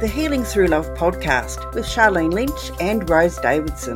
the Healing Through Love podcast with Charlene Lynch and Rose Davidson.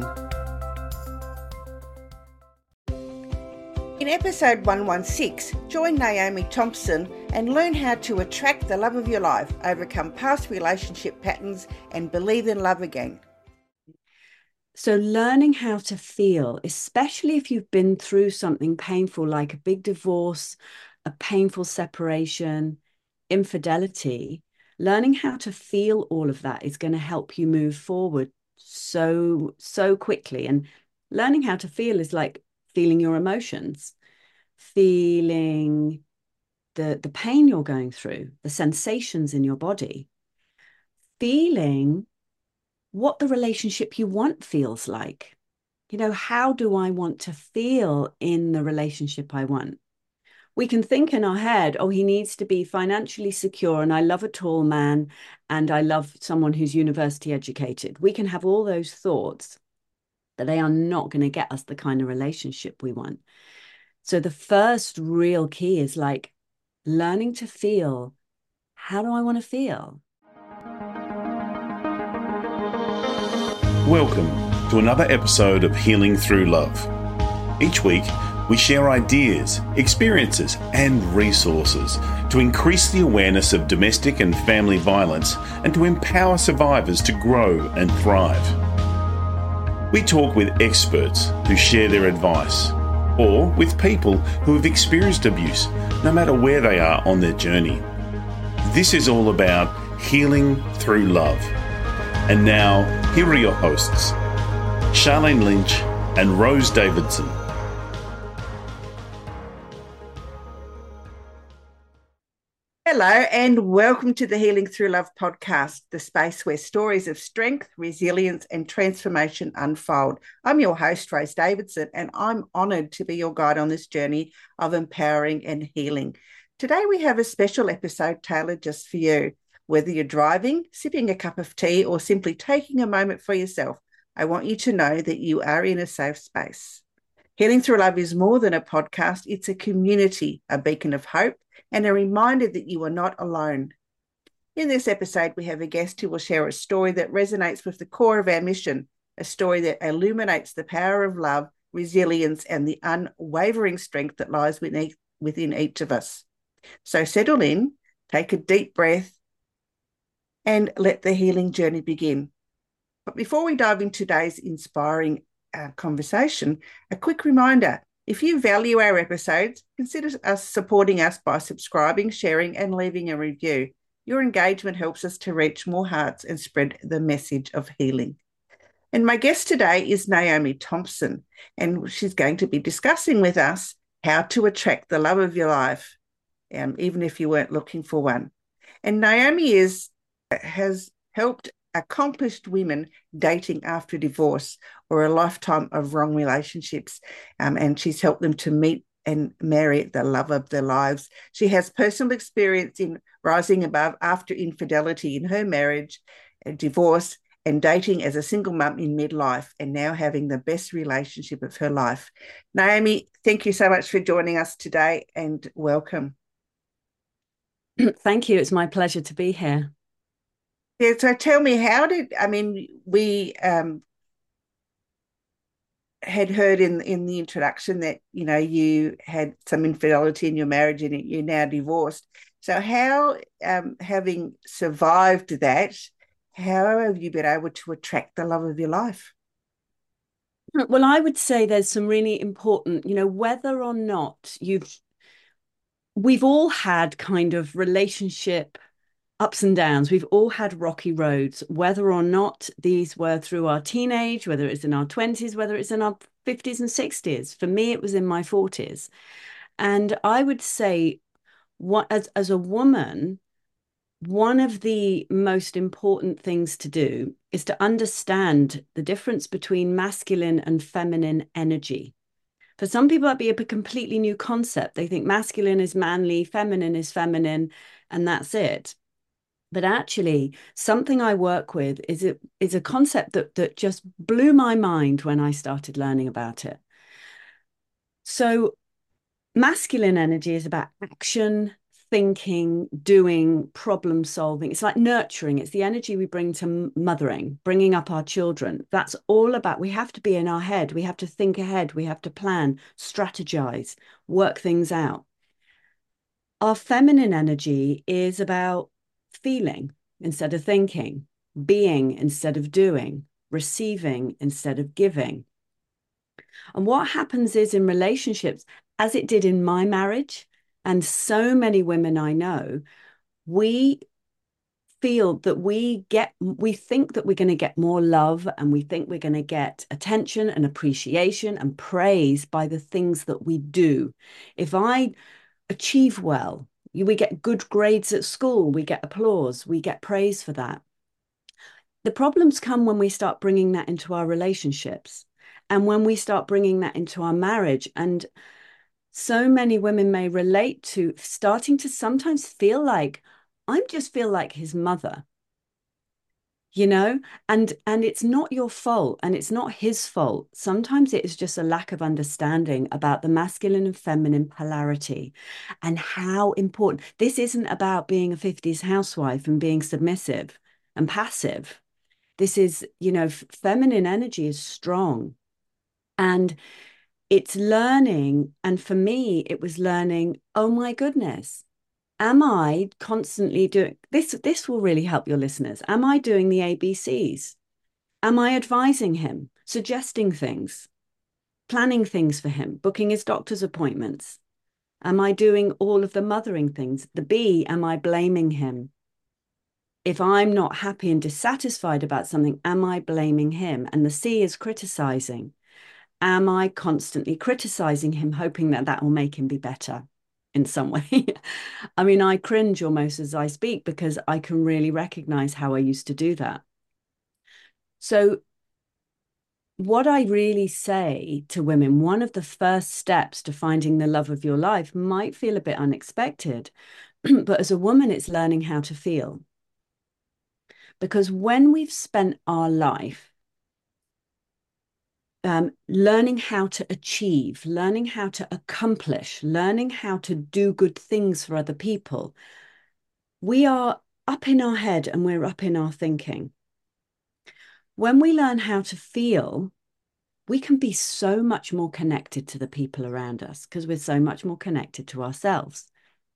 In episode 116, join Naomi Thompson and learn how to attract the love of your life, overcome past relationship patterns, and believe in love again. So learning how to feel, especially if you've been through something painful like a big divorce, a painful separation, infidelity, learning how to feel all of that is going to help you move forward so quickly. And learning how to feel is like feeling your emotions, feeling the pain you're going through, the sensations in your body, feeling what the relationship you want feels like. You know, how do I want to feel in the relationship I want? We can think in our head, oh, he needs to be financially secure, and I love a tall man, and I love someone who's university educated. We can have all those thoughts, but they are not going to get us the kind of relationship we want. So the first real key is like learning to feel, how do I want to feel? Welcome to another episode of Healing Through Love. Each week, we share ideas, experiences, and resources to increase the awareness of domestic and family violence and to empower survivors to grow and thrive. We talk with experts who share their advice, or with people who have experienced abuse, no matter where they are on their journey. This is all about healing through love. And now, here are your hosts, Charlene Lynch and Rose Davidson. Hello and welcome to the Healing Through Love podcast, the space where stories of strength, resilience and transformation unfold. I'm your host, Rose Davidson, and I'm honoured to be your guide on this journey of empowering and healing. Today we have a special episode tailored just for you. Whether you're driving, sipping a cup of tea, or simply taking a moment for yourself, I want you to know that you are in a safe space. Healing Through Love is more than a podcast. It's a community, a beacon of hope, and a reminder that you are not alone. In this episode, we have a guest who will share a story that resonates with the core of our mission, a story that illuminates the power of love, resilience, and the unwavering strength that lies within each of us. So settle in, take a deep breath, and let the healing journey begin. But before we dive into today's inspiring conversation, a quick reminder, if you value our episodes, consider supporting us by subscribing, sharing, and leaving a review. Your engagement helps us to reach more hearts and spread the message of healing. And my guest today is Naomi Thompson, and she's going to be discussing with us how to attract the love of your life, even if you weren't looking for one. And Naomi has helped accomplished women dating after divorce or a lifetime of wrong relationships, and she's helped them to meet and marry the love of their lives. She has personal experience in rising above after infidelity in her marriage, divorce, and dating as a single mum in midlife, and now having the best relationship of her life. Naomi, thank you so much for joining us today, and welcome. Thank you. It's my pleasure to be here. Yeah, so tell me, we had heard in the introduction that, you know, you had some infidelity in your marriage and you're now divorced. So how, having survived that, how have you been able to attract the love of your life? Well, I would say there's some really important, you know, whether or not we've all had kind of relationship ups and downs. We've all had rocky roads, whether or not these were through our teenage, whether it's in our 20s, whether it's in our 50s and 60s. For me, it was in my 40s. And I would say, as a woman, one of the most important things to do is to understand the difference between masculine and feminine energy. For some people, that'd be a completely new concept. They think masculine is manly, feminine is feminine, and that's it. But actually, something I work with is a concept that just blew my mind when I started learning about it. So masculine energy is about action, thinking, doing, problem solving. It's like nurturing. It's the energy we bring to mothering, bringing up our children. That's all about, we have to be in our head. We have to think ahead. We have to plan, strategize, work things out. Our feminine energy is about feeling instead of thinking, being instead of doing, receiving instead of giving. And what happens is in relationships, as it did in my marriage, and so many women I know, we feel that we think that we're going to get more love, and we think we're going to get attention and appreciation and praise by the things that we do. If I achieve well, we get good grades at school, we get applause, we get praise for that. The problems come when we start bringing that into our relationships, and when we start bringing that into our marriage. And so many women may relate to starting to sometimes feel like, I just feel like his mother, you know, and it's not your fault and it's not his fault. Sometimes it is just a lack of understanding about the masculine and feminine polarity and how important. This isn't about being a 50s housewife and being submissive and passive. This is, you know, feminine energy is strong, and it's learning. And for me, it was learning, oh my goodness, am I constantly doing this? This will really help your listeners. Am I doing the ABCs? Am I advising him, suggesting things, planning things for him, booking his doctor's appointments? Am I doing all of the mothering things? The B, am I blaming him? If I'm not happy and dissatisfied about something, am I blaming him? And the C is criticizing. Am I constantly criticizing him, hoping that that will make him be better in some way? I mean, I cringe almost as I speak because I can really recognize how I used to do that. So what I really say to women, one of the first steps to finding the love of your life might feel a bit unexpected, but as a woman, it's learning how to feel. Because when we've spent our life learning how to achieve, learning how to accomplish, learning how to do good things for other people, we are up in our head and we're up in our thinking. When we learn how to feel, we can be so much more connected to the people around us because we're so much more connected to ourselves.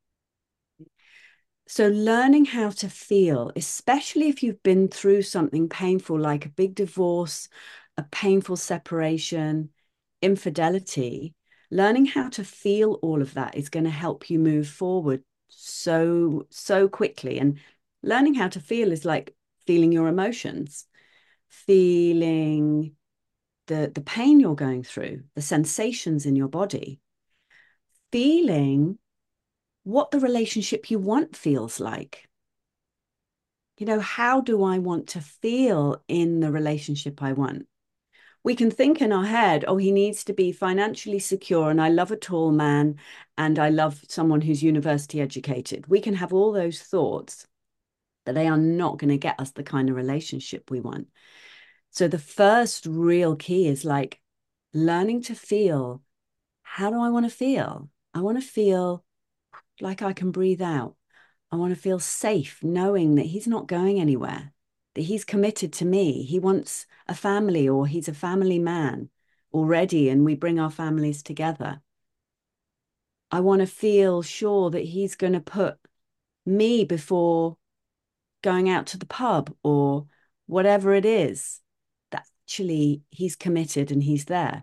So learning how to feel, especially if you've been through something painful like a big divorce, a painful separation, infidelity, learning how to feel all of that is going to help you move forward so quickly. And learning how to feel is like feeling your emotions, feeling the pain you're going through, the sensations in your body, feeling what the relationship you want feels like. You know, how do I want to feel in the relationship I want? We can think in our head, oh, he needs to be financially secure, and I love a tall man, and I love someone who's university educated. We can have all those thoughts, but they are not going to get us the kind of relationship we want. So the first real key is like learning to feel, how do I want to feel? I want to feel like I can breathe out. I want to feel safe knowing that he's not going anywhere, that he's committed to me. He wants a family, or he's a family man already, and we bring our families together. I want to feel sure that he's going to put me before going out to the pub or whatever it is, that actually he's committed and he's there.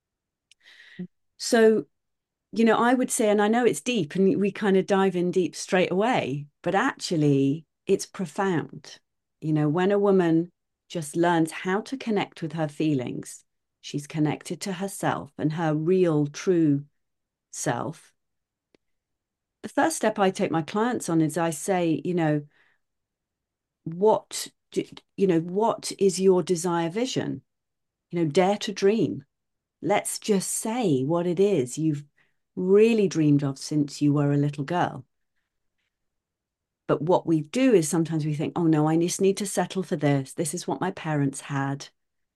So, you know, I would say, and I know it's deep and we kind of dive in deep straight away, but actually it's profound. You know, when a woman just learns how to connect with her feelings, she's connected to herself and her real, true self. The first step I take my clients on is I say, you know, what is your desire vision? You know, dare to dream. Let's just say what it is you've really dreamed of since you were a little girl. But what we do is sometimes we think, oh no, I just need to settle for this. This is what my parents had.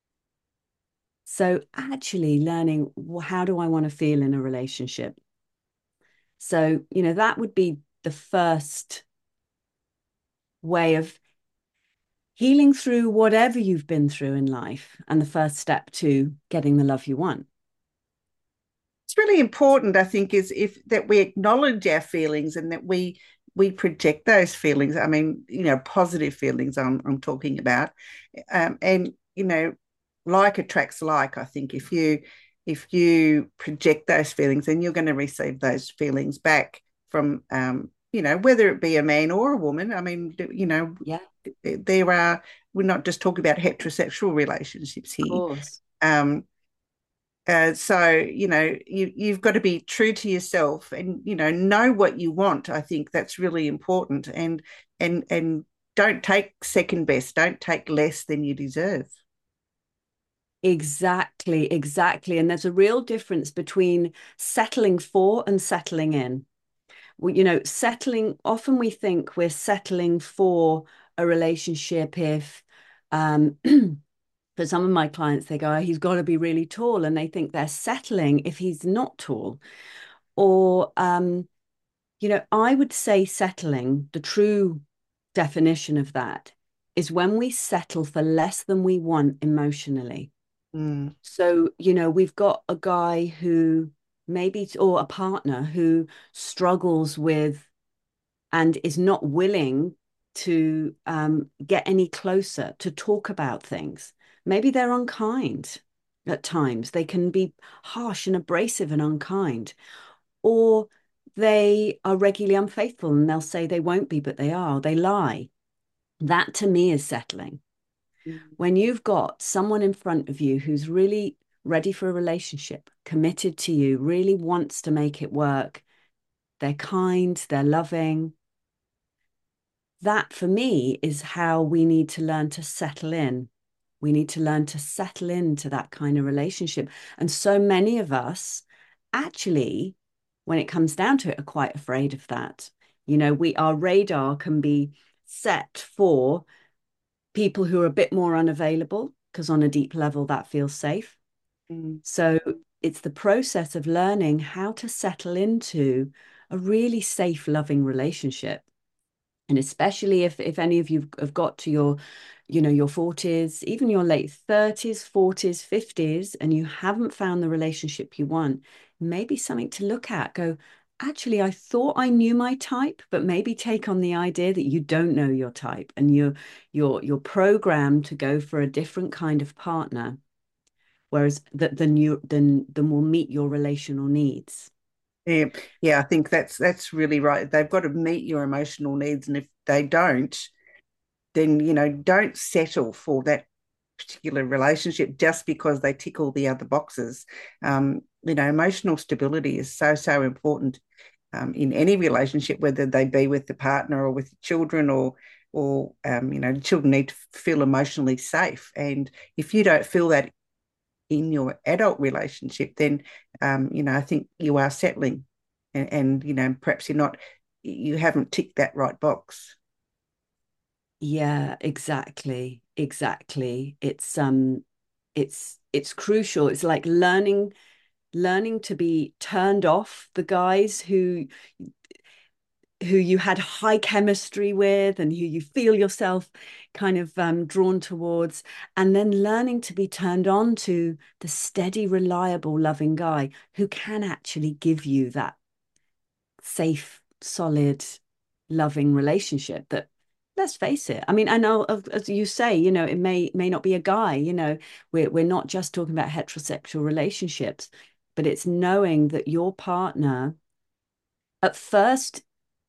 So actually learning, well, how do I want to feel in a relationship? So, you know, that would be the first way of healing through whatever you've been through in life, and the first step to getting the love you want. It's really important, I think, is if that we acknowledge our feelings and that we project those feelings. I mean, positive feelings I'm talking about. And like attracts like. I think if you project those feelings, then you're going to receive those feelings back from whether it be a man or a woman. I mean, Yeah, we're not just talking about heterosexual relationships of here. course. So you've got to be true to yourself and know what you want. I think that's really important, and don't take second best. Don't take less than you deserve. Exactly. And there's a real difference between settling for and settling in. Settling, often we think we're settling for a relationship if for some of my clients, they go, oh, he's got to be really tall. And they think they're settling if he's not tall. Or, I would say settling, the true definition of that is when we settle for less than we want emotionally. Mm. So, we've got a guy who maybe, or a partner who struggles with and is not willing to get any closer, to talk about things. Maybe they're unkind at times. They can be harsh and abrasive and unkind. Or they are regularly unfaithful and they'll say they won't be, but they are. They lie. That to me is settling. When you've got someone in front of you who's really ready for a relationship, committed to you, really wants to make it work, they're kind, they're loving. That for me is how we need to learn to settle in. We need to learn to settle into that kind of relationship. And so many of us actually, when it comes down to it, are quite afraid of that. Our radar can be set for people who are a bit more unavailable, because on a deep level, that feels safe. Mm. So it's the process of learning how to settle into a really safe, loving relationship. And especially if any of you have got to your 40s, even your late 30s, 40s, 50s, and you haven't found the relationship you want, maybe something to look at. Go, actually, I thought I knew my type, but maybe take on the idea that you don't know your type and you're programmed to go for a different kind of partner, whereas than will meet your relational needs. Yeah, I think that's really right. They've got to meet your emotional needs, and if they don't, then don't settle for that particular relationship just because they tick all the other boxes. Emotional stability is so important in any relationship, whether they be with the partner or with children or children need to feel emotionally safe. And if you don't feel that in your adult relationship, then I think you are settling, and perhaps you haven't ticked that right box. Yeah, exactly. It's crucial. It's like learning to be turned off the guys who you had high chemistry with and who you feel yourself kind of drawn towards, and then learning to be turned on to the steady, reliable, loving guy who can actually give you that safe, solid, loving relationship that, let's face it. I mean, I know, as you say, it may not be a guy. We're not just talking about heterosexual relationships, but it's knowing that your partner, at first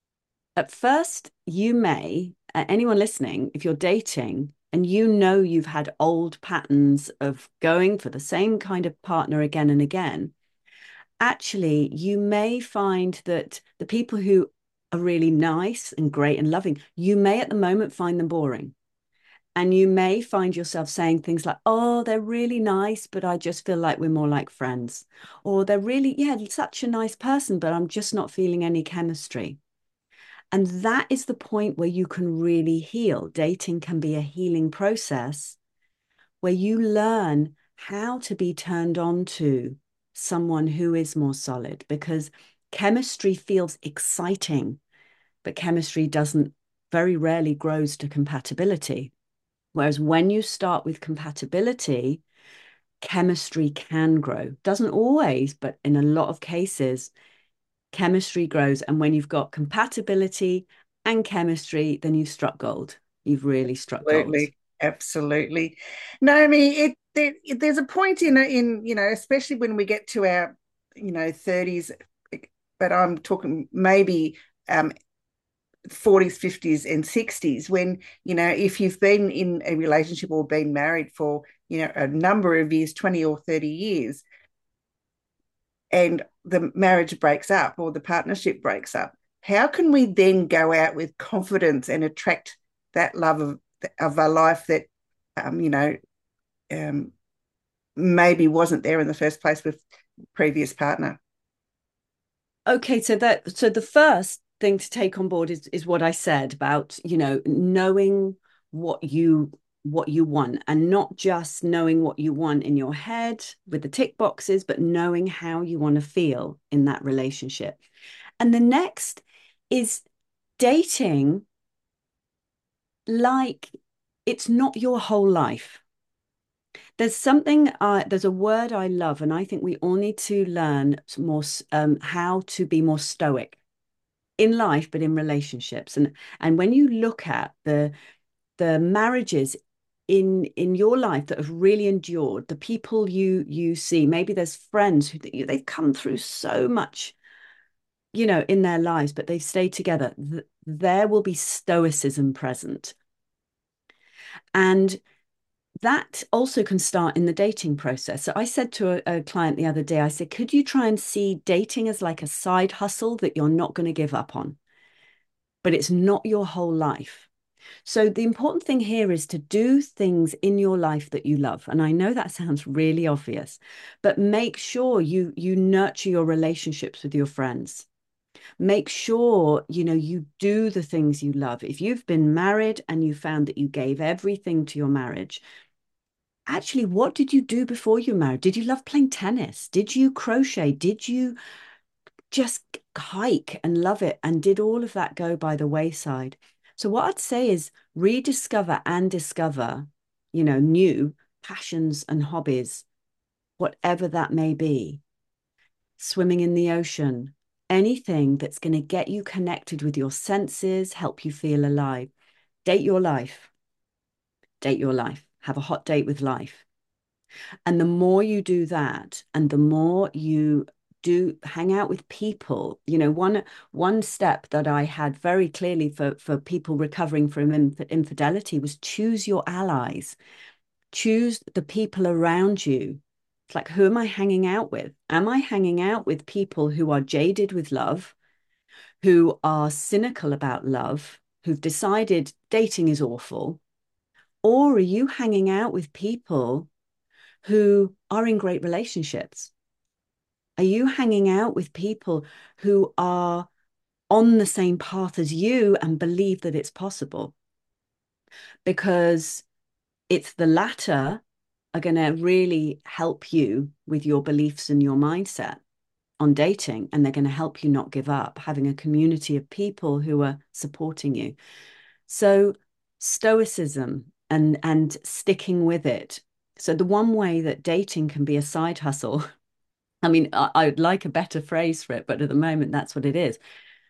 you may, anyone listening, if you're dating and you've had old patterns of going for the same kind of partner again and again, actually you may find that the people who are really nice and great and loving, you may at the moment find them boring. And you may find yourself saying things like, oh, they're really nice, but I just feel like we're more like friends. Or they're really, yeah, such a nice person, but I'm just not feeling any chemistry. And that is the point where you can really heal. Dating can be a healing process where you learn how to be turned on to someone who is more solid, because chemistry feels exciting. but chemistry doesn't, very rarely grows to compatibility. Whereas when you start with compatibility, chemistry can grow. Doesn't always, but in a lot of cases, chemistry grows. And when you've got compatibility and chemistry, then you've struck gold. You've really struck gold. Absolutely. Naomi, there's a point in especially when we get to our 30s, but I'm talking maybe 40s, 50s, and 60s, when if you've been in a relationship or been married for a number of years, 20 or 30 years, and the marriage breaks up or the partnership breaks up, how can we then go out with confidence and attract that love of a life that maybe wasn't there in the first place with previous partner? Okay, so the first thing to take on board is what I said about, knowing what you want, and not just knowing what you want in your head with the tick boxes, but knowing how you want to feel in that relationship. And the next is dating like it's not your whole life. There's a word I love, and I think we all need to learn more how to be more stoic in life, but in relationships. And when you look at the marriages in your life that have really endured, the people you see, maybe there's friends who they've come through so much, in their lives, but they've stayed together. There will be stoicism present. And that also can start in the dating process. So I said to a client the other day, I said, could you try and see dating as like a side hustle that you're not going to give up on, but it's not your whole life. So the important thing here is to do things in your life that you love. And I know that sounds really obvious, but make sure you nurture your relationships with your friends. Make sure, you do the things you love. If you've been married and you found that you gave everything to your marriage, actually, what did you do before you were married? Did you love playing tennis? Did you crochet? Did you just hike and love it? And did all of that go by the wayside? So what I'd say is rediscover and discover, new passions and hobbies, whatever that may be. Swimming in the ocean, anything that's going to get you connected with your senses, help you feel alive. Date your life. Date your life. Have a hot date with life. And the more you do that, and the more you do hang out with people, one step that I had very clearly for people recovering from infidelity was choose your allies. Choose the people around you. It's like, who am I hanging out with? Am I hanging out with people who are jaded with love, who are cynical about love, who've decided dating is awful? Or are you hanging out with people who are in great relationships? Are you hanging out with people who are on the same path as you and believe that it's possible? Because it's the latter are going to really help you with your beliefs and your mindset on dating, and they're going to help you not give up, having a community of people who are supporting you. So stoicism and sticking with it. So the one way that dating can be a side hustle, I mean, I'd like a better phrase for it, but at the moment, that's what it is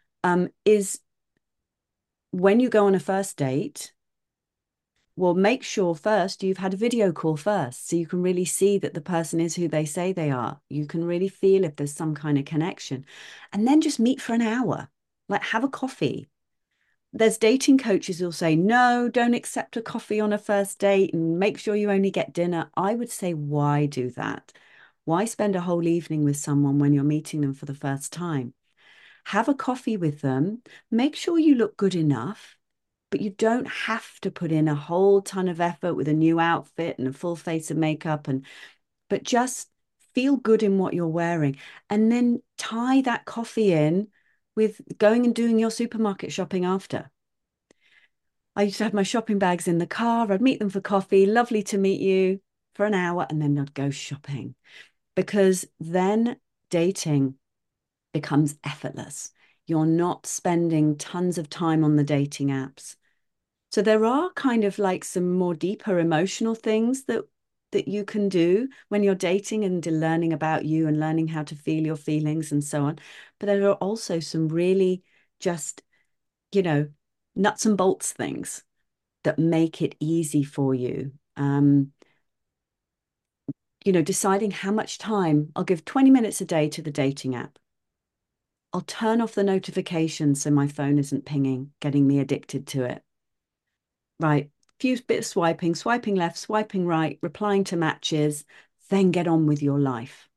when you go on a first date, well, make sure first you've had a video call first, so you can really see that the person is who they say they are. You can really feel if there's some kind of connection. And then just meet for an hour, like have a coffee. There's dating coaches who'll say, no, don't accept a coffee on a first date and make sure you only get dinner. I would say, why do that? Why spend a whole evening with someone when you're meeting them for the first time? Have a coffee with them. Make sure you look good enough, but you don't have to put in a whole ton of effort with a new outfit and a full face of makeup, but just feel good in what you're wearing. And then tie that coffee in with going and doing your supermarket shopping after. I used to have my shopping bags in the car. I'd meet them for coffee. Lovely to meet you for an hour. And then I'd go shopping, because then dating becomes effortless. You're not spending tons of time on the dating apps. So there are kind of like some more deeper emotional things that you can do when you're dating and learning about you and learning how to feel your feelings and so on. But there are also some really just, nuts and bolts things that make it easy for you. Deciding how much time I'll give 20 minutes a day to the dating app. I'll turn off the notifications so my phone isn't pinging, getting me addicted to it. Right. Few bit of swiping left, swiping right, replying to matches, then get on with your life.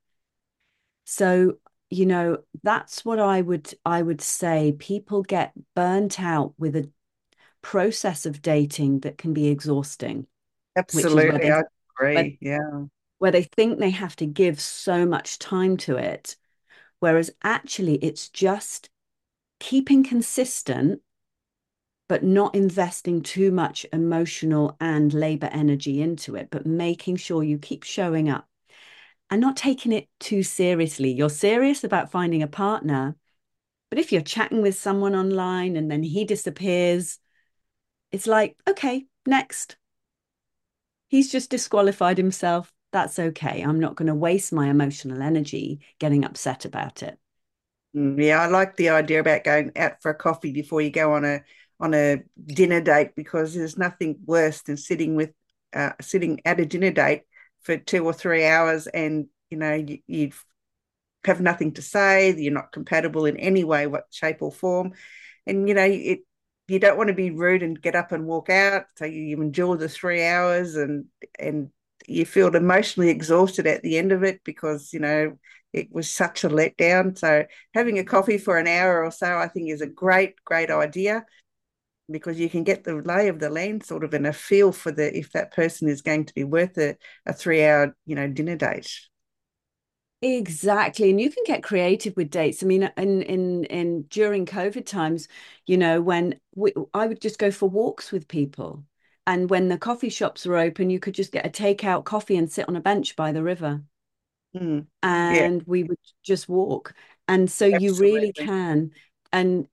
So, that's what I would say. People get burnt out with a process of dating that can be exhausting, which is Absolutely, I agree. where they think they have to give so much time to it, whereas actually it's just keeping consistent, but not investing too much emotional and labor energy into it, but making sure you keep showing up and not taking it too seriously. You're serious about finding a partner, but if you're chatting with someone online and then he disappears, it's like, okay, next. He's just disqualified himself. That's okay. I'm not going to waste my emotional energy getting upset about it. Yeah, I like the idea about going out for a coffee before you go on a dinner date, because there's nothing worse than sitting at a dinner date for 2 or 3 hours, and you have nothing to say. You're not compatible in any way, what shape or form, and you don't want to be rude and get up and walk out. So you endure the 3 hours, and you feel emotionally exhausted at the end of it, because it was such a letdown. So having a coffee for an hour or so, I think, is a great idea, because you can get the lay of the land sort of, and a feel for if that person is going to be worth a 3 hour dinner date. Exactly. And you can get creative with dates. I mean, in during COVID times, when I would just go for walks with people. And when the coffee shops were open, you could just get a takeout coffee and sit on a bench by the river. Yeah, And we would just walk. And so you really absolutely. can. And,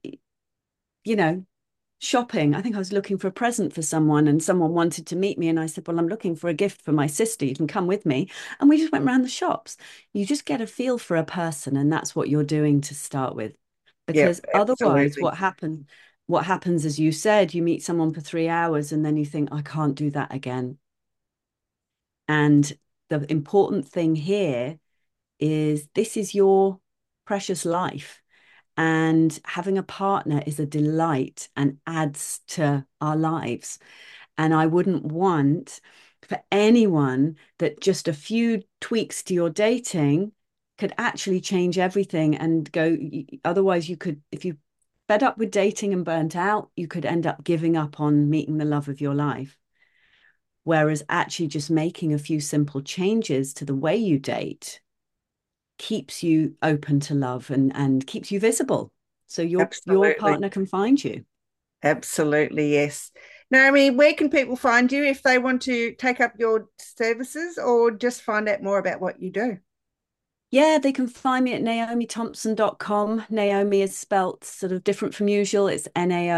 shopping. I think I was looking for a present for someone and someone wanted to meet me. And I said, well, I'm looking for a gift for my sister. You can come with me. And we just went around the shops. You just get a feel for a person. And that's what you're doing to start with. Yeah, Because otherwise, absolutely. what happens, as you said, you meet someone for 3 hours and then you think, I can't do that again. And the important thing here is this is your precious life. And having a partner is a delight and adds to our lives. And I wouldn't want for anyone that just a few tweaks to your dating could actually change everything and go. Otherwise, you could, if you fed up with dating and burnt out, you could end up giving up on meeting the love of your life. Whereas actually just making a few simple changes to the way you date keeps you open to love and keeps you visible. So your Absolutely. partner can find you. Absolutely, yes. Naomi, where can people find you if they want to take up your services or just find out more about what you do? Yeah, they can find me at naomithompson.com. Naomi is spelt sort of different from usual. It's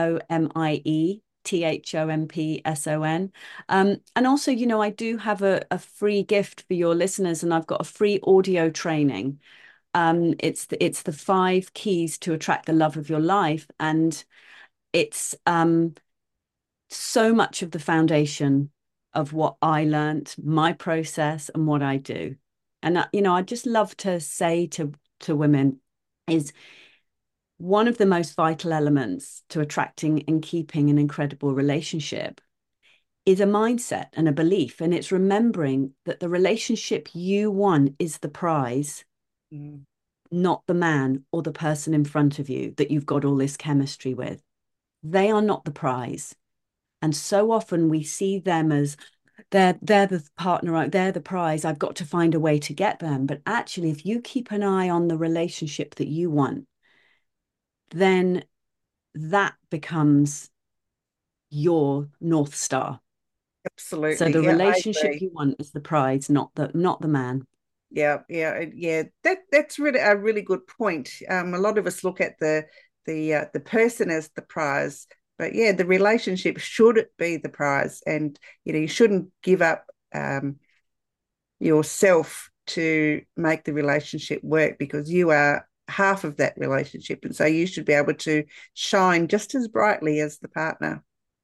NaomiThompson. And also, I do have a free gift for your listeners, and I've got a free audio training. It's the 5 keys to attract the love of your life. And it's so much of the foundation of what I learned, my process, and what I do. And I just love to say to women is one of the most vital elements to attracting and keeping an incredible relationship is a mindset and a belief. And it's remembering that the relationship you want is the prize, not the man or the person in front of you that you've got all this chemistry with. They are not the prize. And so often we see them as they're the partner, they're the prize. I've got to find a way to get them. But actually, if you keep an eye on the relationship that you want, then that becomes your North Star. So Absolutely. the Yeah, I relationship agree. you want is the prize, not the man. Yeah, yeah, yeah. That's really a really good point. A lot of us look at the person as the prize. But yeah, the relationship should be the prize, and you shouldn't give up yourself to make the relationship work, because you are half of that relationship, and so you should be able to shine just as brightly as the partner.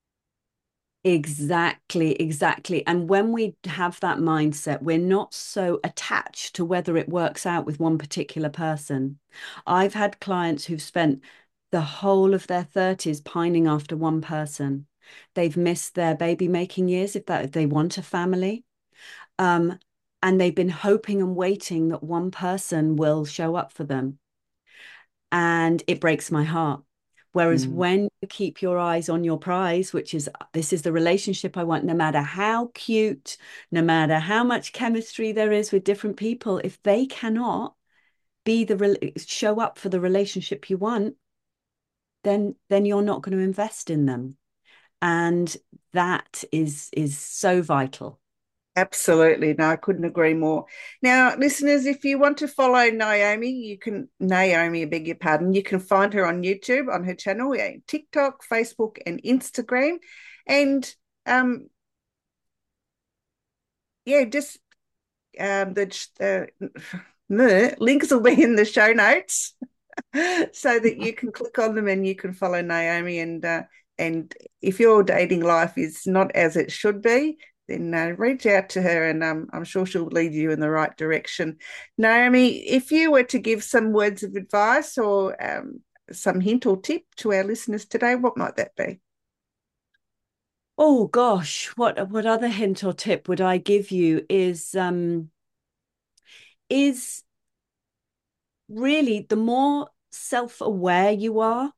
Exactly. And when we have that mindset, we're not so attached to whether it works out with one particular person. I've had clients who've spent the whole of their 30s pining after one person. They've missed their baby making years if they want a family. And they've been hoping and waiting that one person will show up for them. And it breaks my heart. Whereas when you keep your eyes on your prize, which is, this is the relationship I want, no matter how cute, no matter how much chemistry there is with different people, if they cannot show up for the relationship you want, then you're not going to invest in them. And that is so vital. Absolutely. No, I couldn't agree more. Now, listeners, if you want to follow Naomi, I beg your pardon, you can find her on YouTube, on her channel, TikTok, Facebook, and Instagram. And the links will be in the show notes so that you can click on them and you can follow Naomi. And if your dating life is not as it should be, then reach out to her, and I'm sure she'll lead you in the right direction. Naomi, if you were to give some words of advice or some hint or tip to our listeners today, what might that be? Oh gosh, what other hint or tip would I give you is really, the more self-aware you are,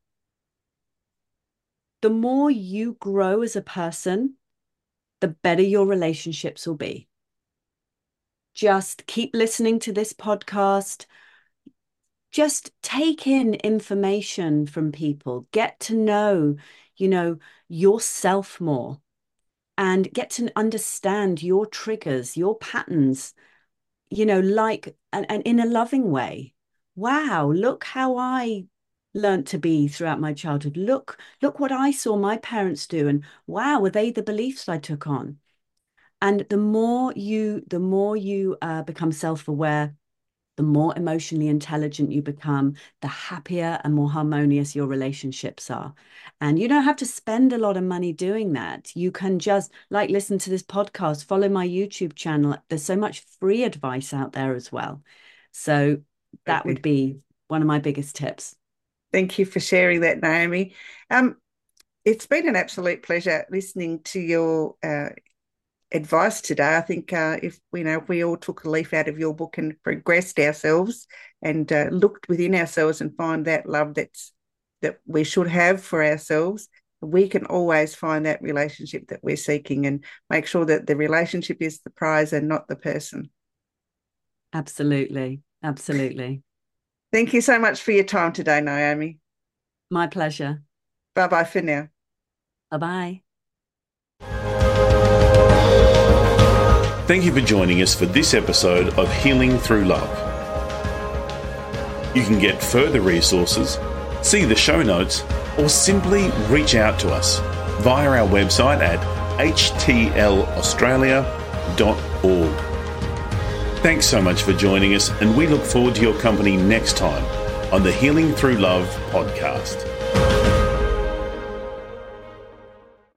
the more you grow as a person, the better your relationships will be. Just keep listening to this podcast. Just take in information from people. Get to know, yourself more, and get to understand your triggers, your patterns, and in a loving way. Wow, look how I learned to be throughout my childhood. Look what I saw my parents do, and wow, were they the beliefs I took on? And the more you become self-aware, the more emotionally intelligent you become, the happier and more harmonious your relationships are. And you don't have to spend a lot of money doing that. You can just listen to this podcast, follow my YouTube channel. There's so much free advice out there as well. So that would be one of my biggest tips. Thank you for sharing that, Naomi. It's been an absolute pleasure listening to your advice today. I think if we all took a leaf out of your book and progressed ourselves and looked within ourselves and find that love that we should have for ourselves, we can always find that relationship that we're seeking and make sure that the relationship is the prize and not the person. Absolutely. Thank you so much for your time today, Naomi. My pleasure. Bye-bye for now. Bye-bye. Thank you for joining us for this episode of Healing Through Love. You can get further resources, see the show notes, or simply reach out to us via our website at htlaustralia.org. Thanks so much for joining us, and we look forward to your company next time on the Healing Through Love podcast.